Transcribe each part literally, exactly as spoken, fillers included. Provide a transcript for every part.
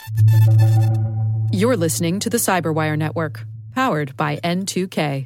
You're listening to the Cyberwire Network, powered by N two K.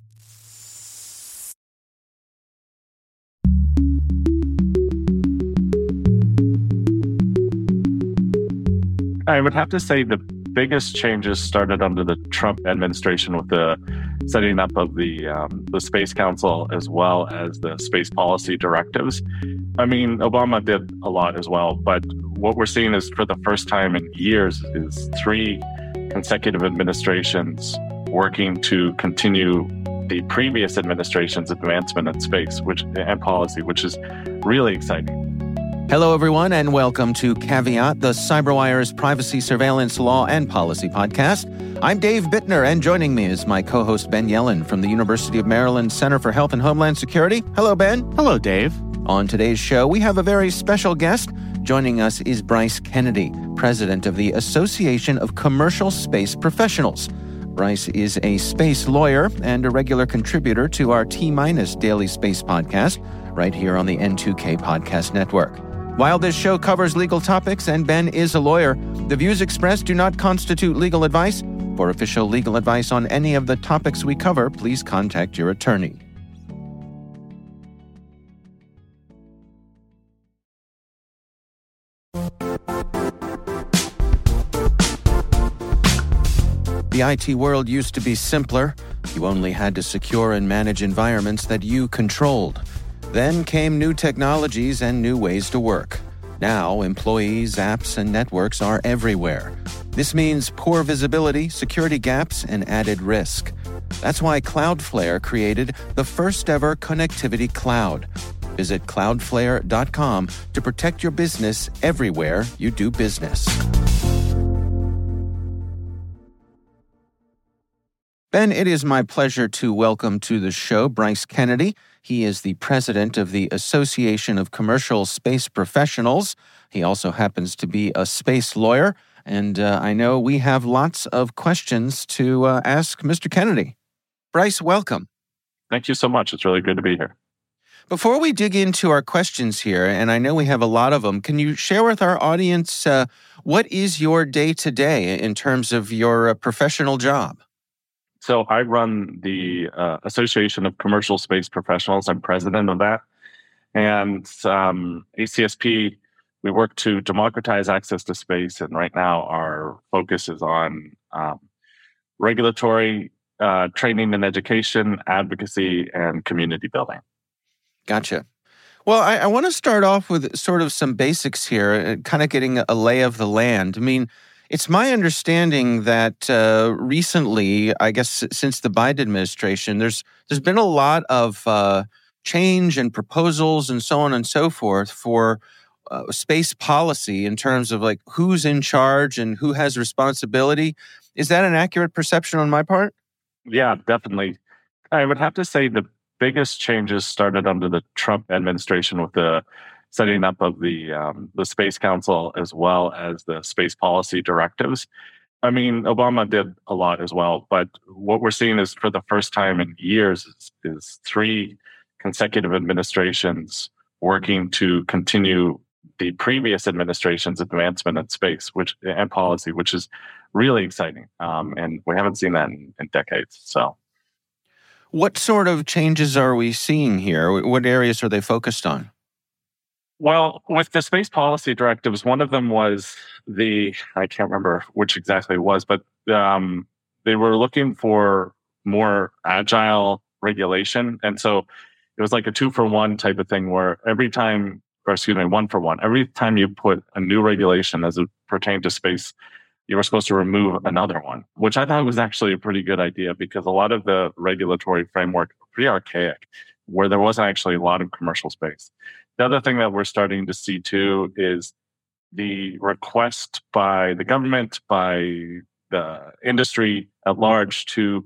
I would have to say the biggest changes started under the Trump administration with the setting up of the um, the Space Council as well as the space policy directives. I mean, Obama did a lot as well, but what we're seeing is for the first time in years is three consecutive administrations working to continue the previous administration's advancement in space which and policy, which is really exciting. Hello, everyone, and welcome to Caveat, the CyberWire's privacy, surveillance, law, and policy podcast. I'm Dave Bittner, and joining me is my co-host Ben Yelin from the University of Maryland Center for Health and Homeland Security. Hello, Ben. Hello, Dave. On today's show, we have a very special guest. Joining us is Bryce Kennedy, president of the Association of Commercial Space Professionals. Bryce is a space lawyer and a regular contributor to our T-Minus Daily Space podcast, right here on the N two K Podcast Network. While this show covers legal topics and Ben is a lawyer, the views expressed do not constitute legal advice. For official legal advice on any of the topics we cover, please contact your attorney. The I T world used to be simpler. You only had to secure and manage environments that you controlled. Then came new technologies and new ways to work. Now, employees, apps, and networks are everywhere. This means poor visibility, security gaps, and added risk. That's why Cloudflare created the first-ever connectivity cloud. Visit cloudflare dot com to protect your business everywhere you do business. Ben, it is my pleasure to welcome to the show Bryce Kennedy. He is the president of the Association of Commercial Space Professionals. He also happens to be a space lawyer, and uh, I know we have lots of questions to uh, ask Mister Kennedy. Bryce, welcome. Thank you so much. It's really good to be here. Before we dig into our questions here, and I know we have a lot of them, can you share with our audience uh, what is your day-to-day in terms of your uh, professional job? So I run the uh, Association of Commercial Space Professionals. I'm president of that. And um, A C S P, we work to democratize access to space. And right now our focus is on um, regulatory uh, training and education, advocacy, and community building. Gotcha. Well, I, I want to start off with sort of some basics here, kind of getting a lay of the land. I mean, it's my understanding that uh, recently, I guess since the Biden administration, there's there's been a lot of uh, change and proposals and so on and so forth for uh, space policy in terms of like who's in charge and who has responsibility. Is that an accurate perception on my part? Yeah, definitely. I would have to say the biggest changes started under the Trump administration with the setting up of the um, the Space Council as well as the space policy directives. I mean, Obama did a lot as well, but what we're seeing is for the first time in years is, is three consecutive administrations working to continue the previous administration's advancement in space which and policy, which is really exciting. Um, and we haven't seen that in, in decades. So, what sort of changes are we seeing here? What areas are they focused on? Well, with the space policy directives, one of them was the, I can't remember which exactly it was, but um, they were looking for more agile regulation. And so it was like a two for one type of thing where every time, or excuse me, one for one, every time you put a new regulation as it pertained to space, you were supposed to remove another one, which I thought was actually a pretty good idea because a lot of the regulatory framework was pretty archaic, where there wasn't actually a lot of commercial space. The other thing that we're starting to see too is the request by the government, by the industry at large to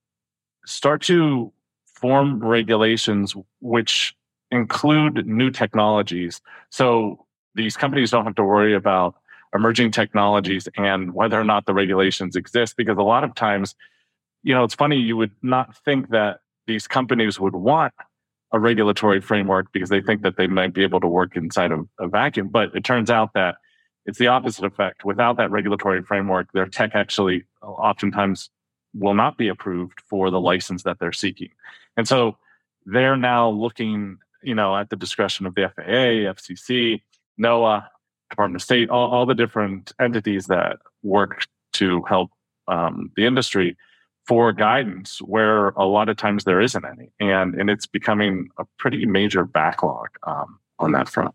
start to form regulations which include new technologies. So these companies don't have to worry about emerging technologies and whether or not the regulations exist, because a lot of times, you know, it's funny, you would not think that these companies would want a regulatory framework because they think that they might be able to work inside of a vacuum. But it turns out that it's the opposite effect. Without that regulatory framework, their tech actually oftentimes will not be approved for the license that they're seeking. And so they're now looking, you know, at the discretion of the F A A, F C C, NOAA, Department of State, all, all the different entities that work to help um, the industry for guidance, where a lot of times there isn't any. And, and it's becoming a pretty major backlog um, on that front.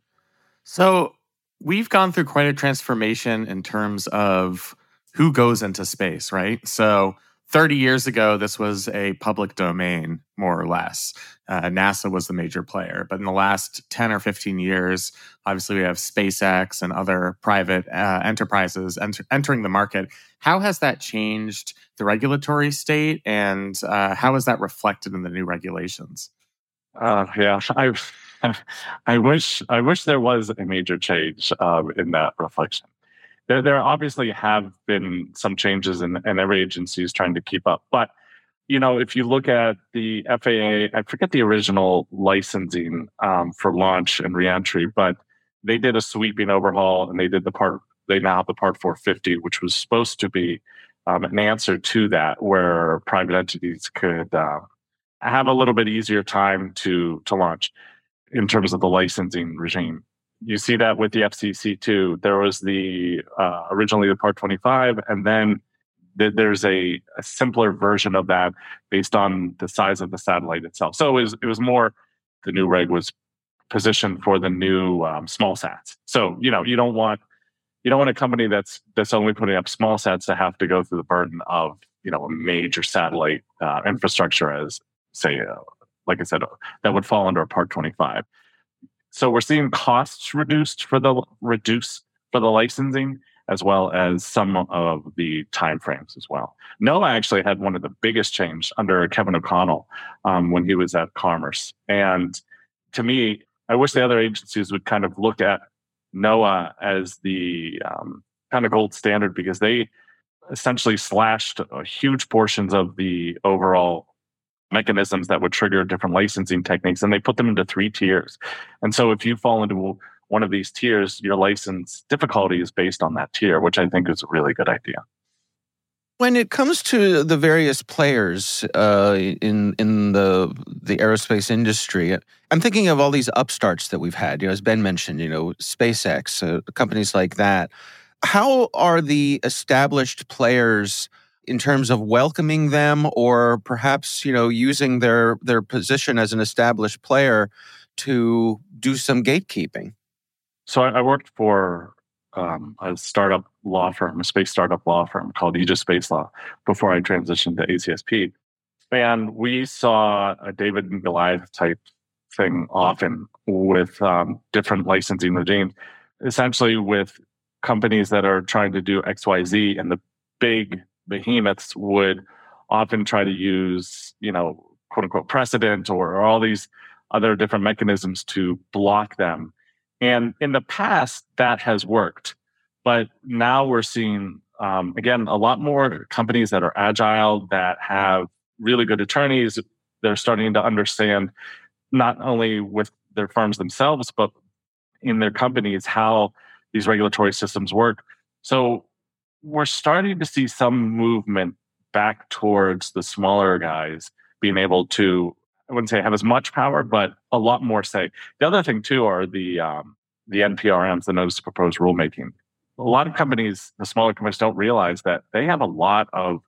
So we've gone through quite a transformation in terms of who goes into space, right? So thirty years ago, this was a public domain, more or less. Uh, NASA was the major player. But in the last ten or fifteen years, obviously we have SpaceX and other private uh, enterprises enter- entering the market. How has that changed the regulatory state, and uh, how is that reflected in the new regulations? Uh, yeah, I, I wish I wish there was a major change uh, in that reflection. There, there obviously have been some changes, and, and every agency is trying to keep up. But, you know, if you look at the F A A, I forget the original licensing um, for launch and reentry, but they did a sweeping overhaul, and they did the part, they now have the Part four fifty, which was supposed to be um, an answer to that, where private entities could uh, have a little bit easier time to to launch in terms of the licensing regime. You see that with the F C C too. There was the uh, originally the Part twenty-five, and then th- there's a, a simpler version of that based on the size of the satellite itself. So it was, it was more, the new reg was positioned for the new um, small sats. So you know you don't want you don't want a company that's that's only putting up small sats to have to go through the burden of you know a major satellite uh, infrastructure as say uh, like I said uh, that would fall under a Part twenty-five. So we're seeing costs reduced for the reduce for the licensing, as well as some of the timeframes as well. NOAA actually had one of the biggest change under Kevin O'Connell um, when he was at Commerce. And to me, I wish the other agencies would kind of look at NOAA as the um, kind of gold standard, because they essentially slashed uh, huge portions of the overall mechanisms that would trigger different licensing techniques, and they put them into three tiers. And so if you fall into one of these tiers, your license difficulty is based on that tier, which I think is a really good idea. When it comes to the various players uh, in in the the aerospace industry, I'm thinking of all these upstarts that we've had. You know, as Ben mentioned, you know, SpaceX, uh, companies like that. How are the established players in terms of welcoming them, or perhaps, you know, using their their position as an established player to do some gatekeeping? So I, I worked for um, a startup law firm, a space startup law firm called Aegis Space Law, before I transitioned to A C S P. And we saw a David and Goliath type thing often with um, different licensing regimes, essentially with companies that are trying to do X Y Z, and the big behemoths would often try to use, you know, quote unquote precedent or, or all these other different mechanisms to block them. And in the past, that has worked. But now we're seeing, um, again, a lot more companies that are agile, that have really good attorneys. They're starting to understand, not only with their firms themselves, but in their companies, how these regulatory systems work. So we're starting to see some movement back towards the smaller guys being able to, I wouldn't say have as much power, but a lot more say. The other thing too are the um, the N P R Ms, the Notice of Proposed Rulemaking. A lot of companies, the smaller companies, don't realize that they have a lot of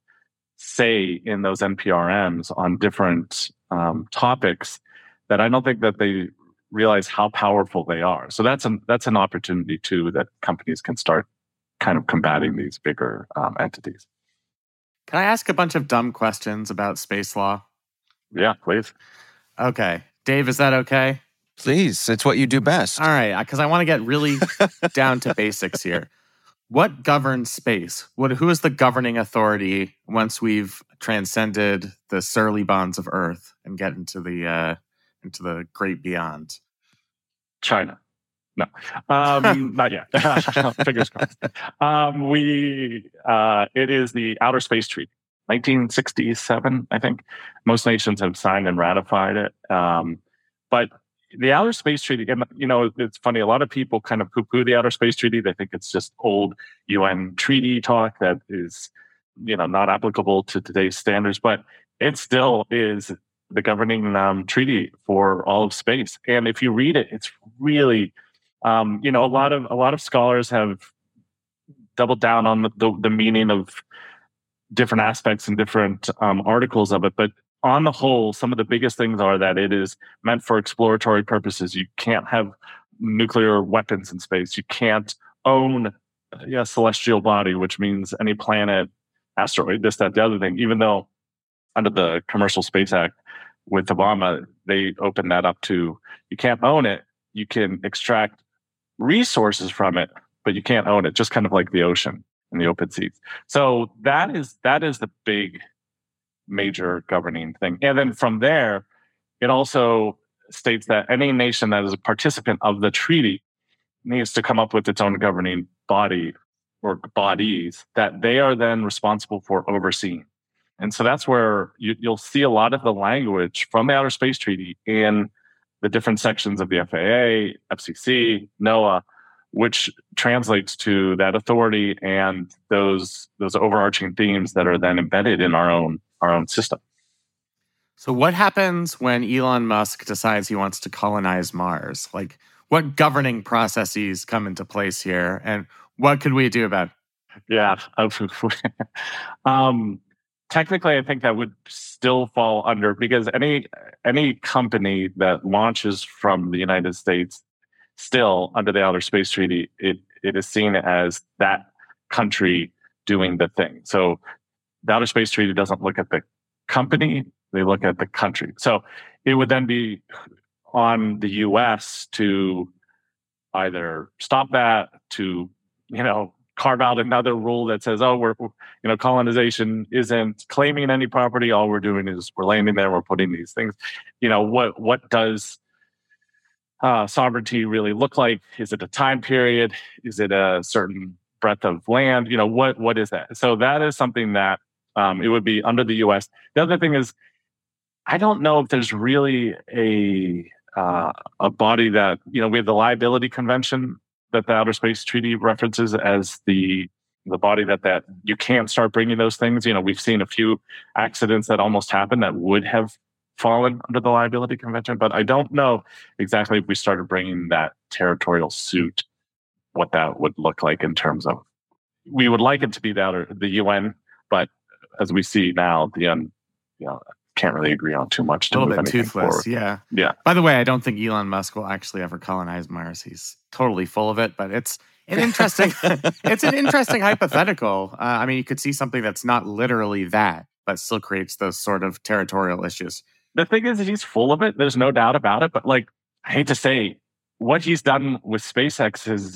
say in those N P R Ms on different um, topics that I don't think that they realize how powerful they are. So that's an that's an opportunity too, that companies can start kind of combating these bigger um, entities. Can I ask a bunch of dumb questions about space law? Yeah, please. Okay. Dave, is that okay? Please, it's what you do best. All right, because I want to get really down to basics here. What governs space? What, who is the governing authority once we've transcended the surly bonds of Earth and get into the uh, into the great beyond? China. No, um, not yet. Fingers crossed. Um, we uh, it is the Outer Space Treaty, nineteen sixty-seven, I think. Most nations have signed and ratified it, um, but the Outer Space Treaty, and you know, it's funny, a lot of people kind of poo-poo the Outer Space Treaty. They think it's just old U N treaty talk that is, you know, not applicable to today's standards, but it still is the governing um, treaty for all of space. And if you read it, it's really, um, you know, a lot of a lot of scholars have doubled down on the, the, the meaning of different aspects and different um, articles of it. But on the whole, some of the biggest things are that it is meant for exploratory purposes. You can't have nuclear weapons in space. You can't own a yeah, celestial body, which means any planet, asteroid, this, that, the other thing, even though under the Commercial Space Act with Obama, they opened that up to, you can't own it. You can extract resources from it, but you can't own it, just kind of like the ocean and the open seas. So that is that is the big major governing thing. And then from there, it also states that any nation that is a participant of the treaty needs to come up with its own governing body or bodies that they are then responsible for overseeing. And so that's where you, you'll see a lot of the language from the Outer Space Treaty in the different sections of the F A A, F C C, NOAA, which translates to that authority and those those overarching themes that are then embedded in our own our own system. So what happens when Elon Musk decides he wants to colonize Mars? Like, what governing processes come into place here, and what could we do about it? Yeah. um, technically, I think that would still fall under, because any any company that launches from the United States, still under the Outer Space Treaty, it it is seen as that country doing the thing. So the Outer Space Treaty doesn't look at the company, they look at the country. So it would then be on the U S to either stop that, to, you know, carve out another rule that says, oh, we're, you know, colonization isn't claiming any property. All we're doing is we're landing there, we're putting these things. You know, what what does uh, sovereignty really look like? Is it a time period? Is it a certain breadth of land? You know, what what is that? So that is something that um, it would be under the U S. The other thing is, I don't know if there's really a uh, a body that, you know, we have the Liability Convention that the Outer Space Treaty references as the the body that that you can't start bringing those things. You know, we've seen a few accidents that almost happened that would have fallen under the Liability Convention, but I don't know exactly if we started bringing that territorial suit, what that would look like in terms of, we would like it to be the outer, the U N, but as we see now, the um, you know, can't really agree on too much to a little move bit anything toothless, forward. yeah. Yeah. By the way, I don't think Elon Musk will actually ever colonize Mars. He's totally full of it, but it's an interesting, it's an interesting hypothetical. Uh, I mean, you could see something that's not literally that, but still creates those sort of territorial issues. The thing is that he's full of it. There's no doubt about it. But like, I hate to say, what he's done with SpaceX has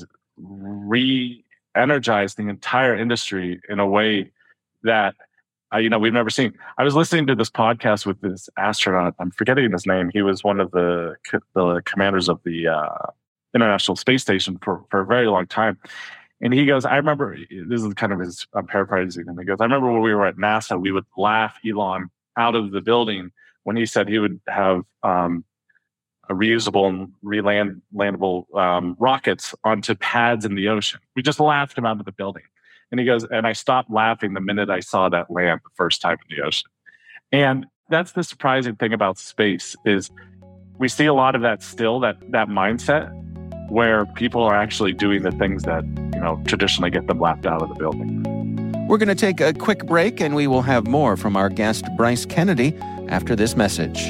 re-energized the entire industry in a way that, Uh, you know, we've never seen. I was listening to this podcast with this astronaut. I'm forgetting his name. He was one of the the commanders of the uh, International Space Station for, for a very long time. And he goes, I remember, this is kind of his, I'm paraphrasing him. He goes, I remember when we were at NASA, we would laugh Elon out of the building when he said he would have um, a reusable and reland landable um, rockets onto pads in the ocean. We just laughed him out of the building. And he goes, and I stopped laughing the minute I saw that land the first time in the ocean. And that's the surprising thing about space, is we see a lot of that still, that that mindset where people are actually doing the things that, you know, traditionally get them laughed out of the building. We're going to take a quick break, and we will have more from our guest, Bryce Kennedy, after this message.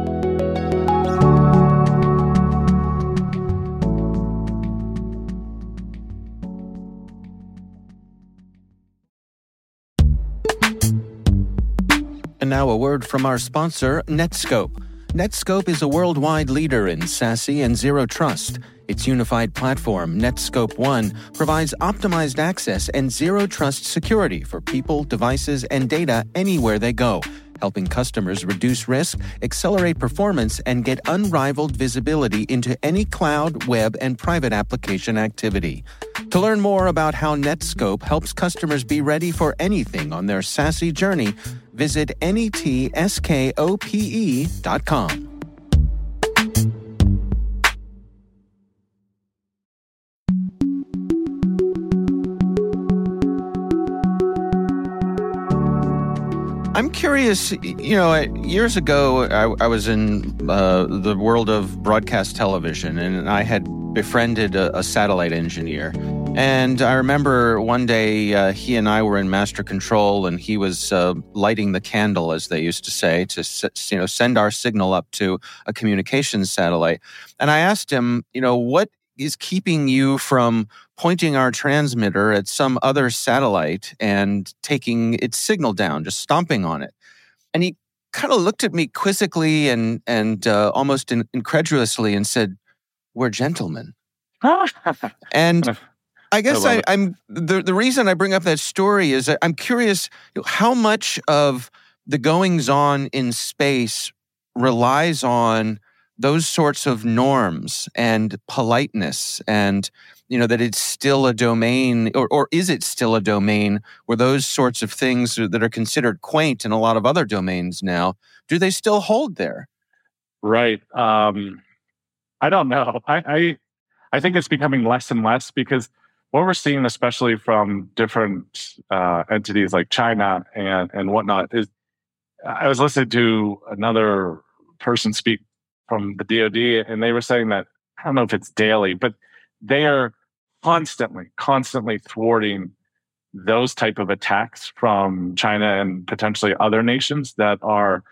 And now a word from our sponsor, Netskope. Netskope is a worldwide leader in SASE and Zero Trust. Its unified platform, Netskope One, provides optimized access and Zero Trust security for people, devices, and data anywhere they go, helping customers reduce risk, accelerate performance, and get unrivaled visibility into any cloud, web, and private application activity. To learn more about how Netskope helps customers be ready for anything on their SASE journey, visit netskope dot com. I'm curious, you know, years ago, I, I was in uh, the world of broadcast television, and I had befriended a, a satellite engineer. And I remember one day uh, he and I were in master control, and he was uh, lighting the candle, as they used to say, to you know send our signal up to a communications satellite. And I asked him, you know, what is keeping you from pointing our transmitter at some other satellite and taking its signal down, just stomping on it? And he kind of looked at me quizzically and and uh, almost in, incredulously and said, "We're gentlemen." And I guess I I, I'm the, the reason I bring up that story is that I'm curious how much of the goings-on in space relies on those sorts of norms and politeness, and you know that it's still a domain, or, or is it still a domain where those sorts of things that are considered quaint in a lot of other domains now, do they still hold there? Right. Um, I don't know. I, I I think it's becoming less and less, because what we're seeing, especially from different uh, entities like China and, and whatnot, is I was listening to another person speak from the D O D, and they were saying that, I don't know if it's daily, but they are constantly, constantly thwarting those type of attacks from China and potentially other nations that are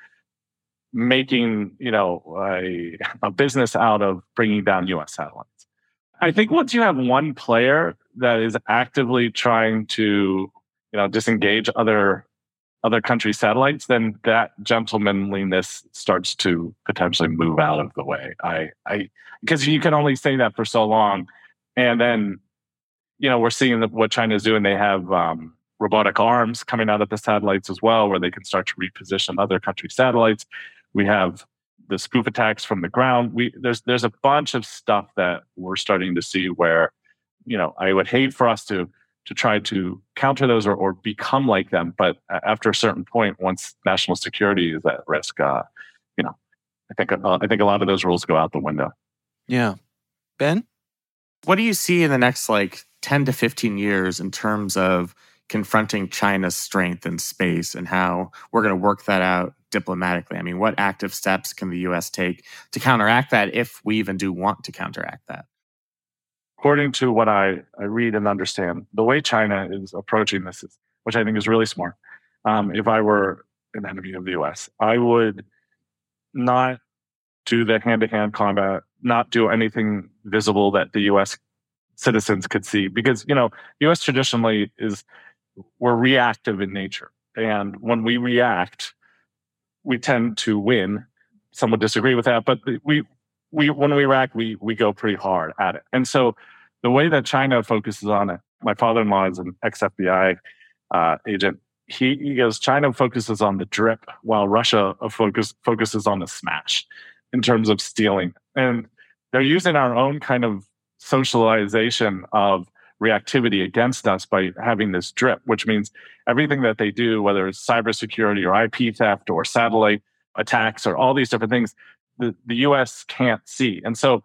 making, you know, a, a business out of bringing down U S satellites. I think once you have one player that is actively trying to, you know, disengage other other countries' satellites, then that gentlemanliness starts to potentially move out of the way. I, I, because you can only say that for so long, and then, you know, we're seeing that what China is doing. They have um, robotic arms coming out of the satellites as well, where they can start to reposition other countries' satellites. We have the spoof attacks from the ground. We there's there's a bunch of stuff that we're starting to see where, you know, I would hate for us to to try to counter those or, or become like them. But after a certain point, once national security is at risk, uh, you know, I think uh, I think a lot of those rules go out the window. Yeah. Ben? What do you see in the next like ten to fifteen years in terms of confronting China's strength in space and how we're going to work that out diplomatically? I mean, what active steps can the U S take to counteract that, if we even do want to counteract that? According to what I, I read and understand, the way China is approaching this, is, which I think is really smart. Um, if I were an enemy of the U S, I would not do the hand-to-hand combat, not do anything visible that the U S citizens could see. Because, you know, the U S traditionally is, we're reactive in nature. And when we react, we tend to win. Some would disagree with that, but we, we when we react, we we go pretty hard at it. And so the way that China focuses on it, my father-in-law is an ex-F B I uh, agent. He, he goes, China focuses on the drip, while Russia focus, focuses on the smash in terms of stealing. And they're using our own kind of socialization of reactivity against us by having this drip, which means everything that they do, whether it's cybersecurity or I P theft or satellite attacks or all these different things, the, the U S can't see. And so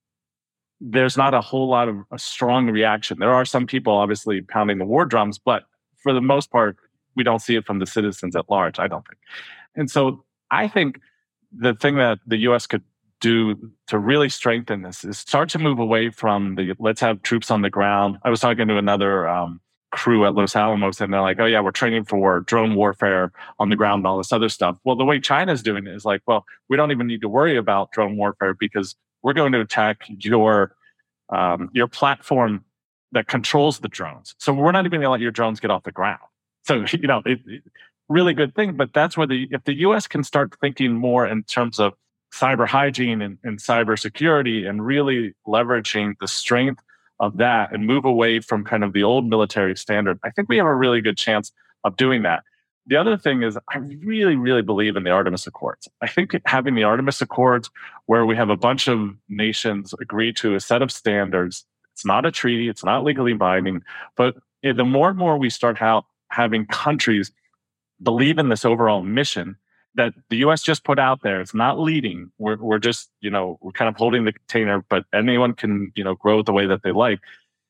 there's not a whole lot of a strong reaction. There are some people obviously pounding the war drums, but for the most part, we don't see it from the citizens at large, I don't think. And so I think the thing that the U S could do to really strengthen this is start to move away from the let's have troops on the ground. I was talking to another um, crew at Los Alamos, and they're like, oh yeah, we're training for drone warfare on the ground and all this other stuff. Well, the way China's doing it is like, well, we don't even need to worry about drone warfare because we're going to attack your um, your platform that controls the drones. So we're not even going to let your drones get off the ground. So, you know, it, it, really good thing. But that's where the if the U S can start thinking more in terms of cyber hygiene and, and cyber security, and really leveraging the strength of that and move away from kind of the old military standard, I think we have a really good chance of doing that. The other thing is, I really, really believe in the Artemis Accords. I think having the Artemis Accords, where we have a bunch of nations agree to a set of standards, it's not a treaty, it's not legally binding, but the more and more we start ha- having countries believe in this overall mission that the U S just put out there, it's not leading. We're we're just, you know, we're kind of holding the container, but anyone can, you know, grow the way that they like.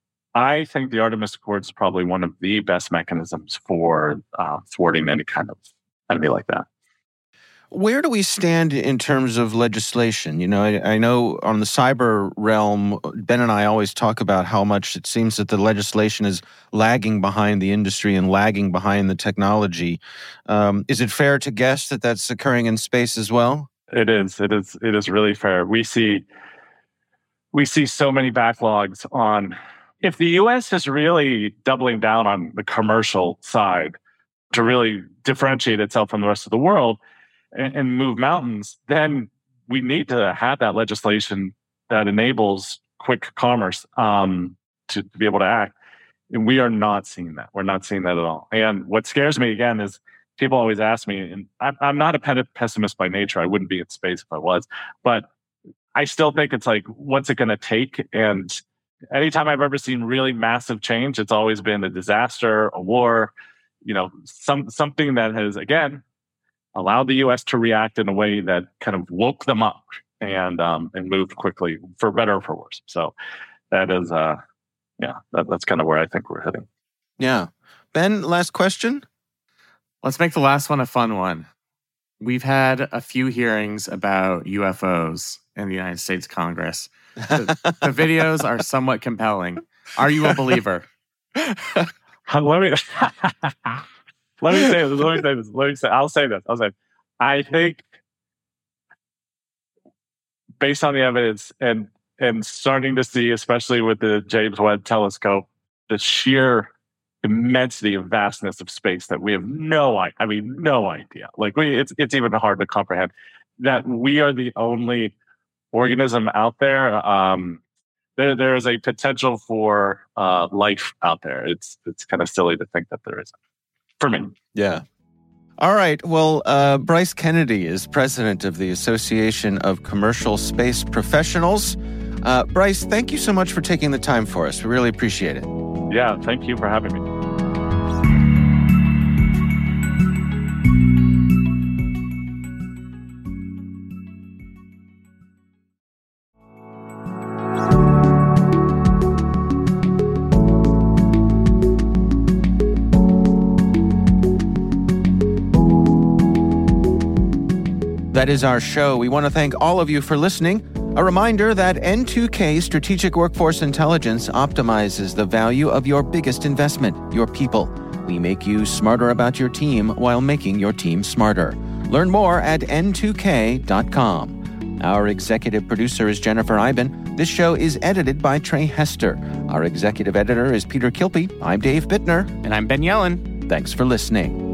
I think the Artemis Accords is probably one of the best mechanisms for uh, thwarting any kind of enemy like that. Where do we stand in terms of legislation? You know, I, I know on the cyber realm, Ben and I always talk about how much it seems that the legislation is lagging behind the industry and lagging behind the technology. Um, is it fair to guess that that's occurring in space as well? It is. It is. It is really fair. We see, we see so many backlogs on. If the U S is really doubling down on the commercial side to really differentiate itself from the rest of the world and, and move mountains, then we need to have that legislation that enables quick commerce um, to, to be able to act. And we are not seeing that. We're not seeing that at all. And what scares me again is people always ask me, and I'm, I'm not a pessimist by nature. I wouldn't be in space if I was, but I still think it's like, what's it going to take? And anytime I've ever seen really massive change, it's always been a disaster, a war, you know, some something that has, again, allowed the U S to react in a way that kind of woke them up and um, and moved quickly, for better or for worse. So that is, uh, yeah, that, that's kind of where I think we're heading. Yeah. Ben, last question? Let's make the last one a fun one. We've had a few hearings about U F Os in the United States Congress. The, the videos are somewhat compelling. Are you a believer? let me let me say this. Let me say this. Let me say. I'll say this. I'll say. I think, based on the evidence and and starting to see, especially with the James Webb Telescope, the sheer immensity and vastness of space that we have no idea. I mean, no idea. Like we, it's it's even hard to comprehend that we are the only organism out there. Um, there there is a potential for uh, life out there. It's it's kind of silly to think that there isn't. For me, yeah. All right. Well, uh, Bryce Kennedy is president of the Association of Commercial Space Professionals. Uh, Bryce, thank you so much for taking the time for us. We really appreciate it. Yeah, thank you for having me. That is our show. We want to thank all of you for listening. A reminder that N two K Strategic Workforce Intelligence optimizes the value of your biggest investment, your people. We make you smarter about your team while making your team smarter. Learn more at N two K dot com. Our executive producer is Jennifer Iben. This show is edited by Trey Hester. Our executive editor is Peter Kilpie. I'm Dave Bittner. And I'm Ben Yellen. Thanks for listening.